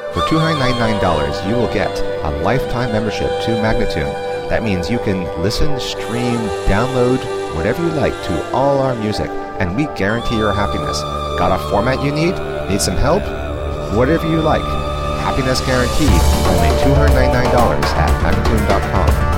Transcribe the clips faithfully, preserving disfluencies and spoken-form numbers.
For two hundred ninety-nine dollars, you will get a lifetime membership to Magnatune. That means you can listen, stream, download, whatever you like to all our music, and we guarantee your happiness. Got a format you need? Need some help? Whatever you like. Happiness guaranteed. Only two hundred ninety-nine dollars at Magnatune dot com.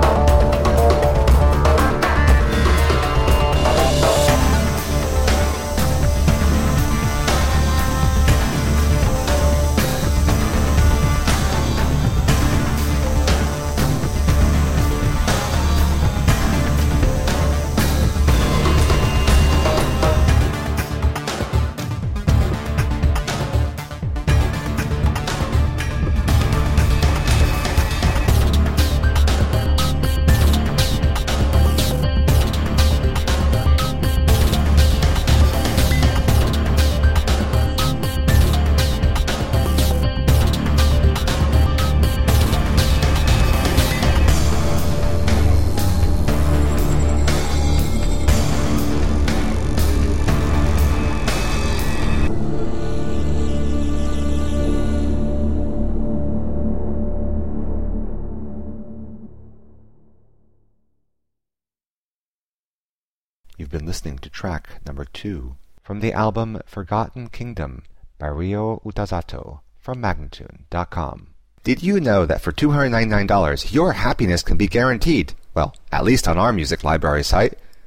You've been listening to track number two from the album Forgotten Kingdom by Ryo Utazato from Magnatune dot com. Did you know that for two hundred ninety-nine dollars your happiness can be guaranteed? Well, at least on our music library site.